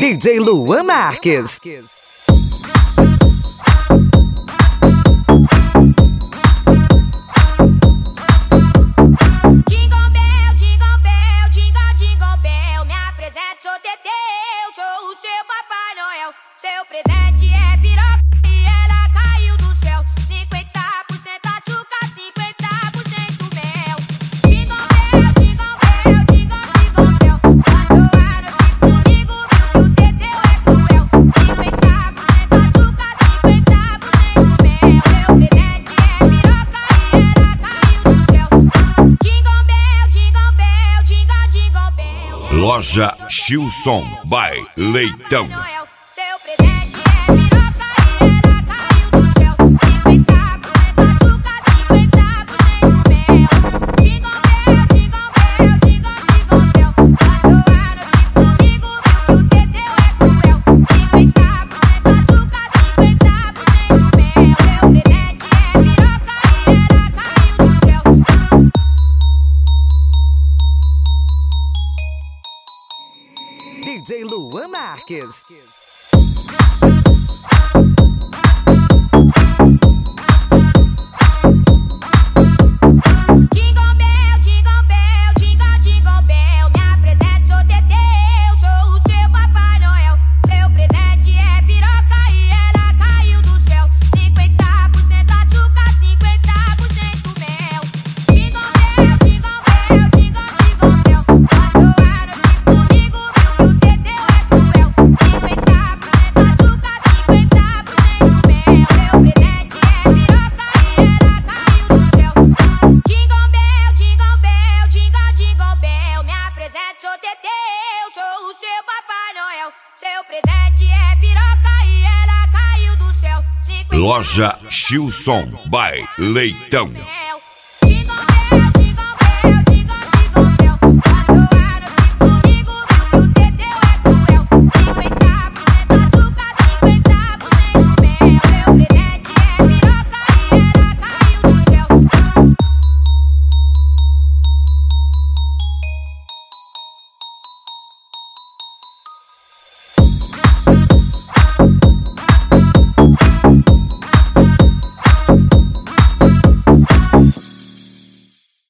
DJ Luan Marques. Seu presente é piroca e ela caiu do céu. 50% açúcar, 50% mel. Jingle bell, jingle bell, jingle, jingle bell. Passou a noite comigo, viu que o teteu é cruel. 50% açúcar, 50% mel. Seu presente é piroca e ela caiu do céu. Jingle bell, jingle bell, jingle, jingle bell. Loja Chilson by Leitão. DJ Luan Marques. Loja Chilson by Leitão.